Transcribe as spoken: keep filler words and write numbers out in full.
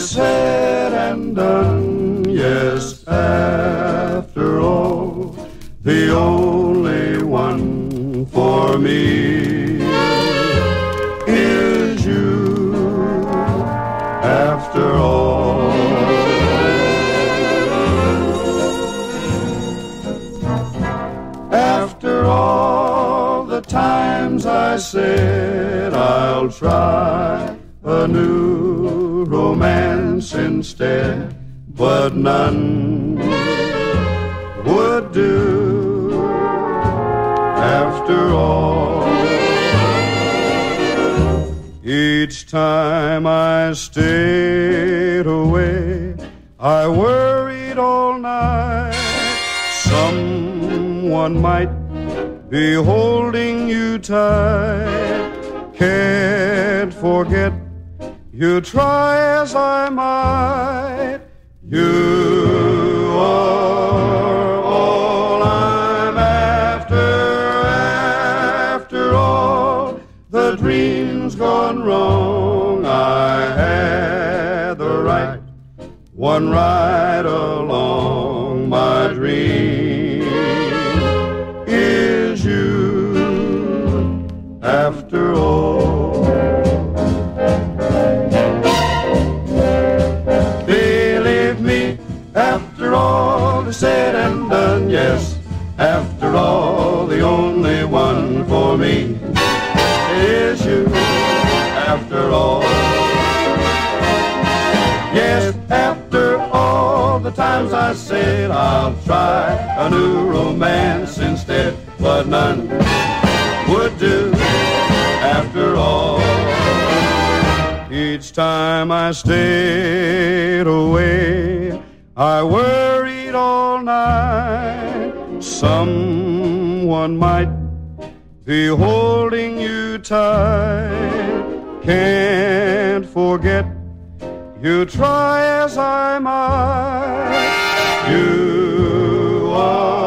is said and done, yes, after all, the only one for me is you, after all. After all the times I said I'll try a new romance instead, but none would do after all. Each time I stayed away, I worried all night. Someone might be holding you tight. Can't forget you, try as I might. You are all I'm after. After all the dreams gone wrong, I had the right one right along. My dream is you, after all. Believe me, after all is said and done, yes, after all, the only one for me is you, after all. Yes, after all the times I said I'll try a new romance instead, but none would do after all. Each time I stayed away, I worried all night. Someone might be holding you tight. Can't forget you, try as I might. You are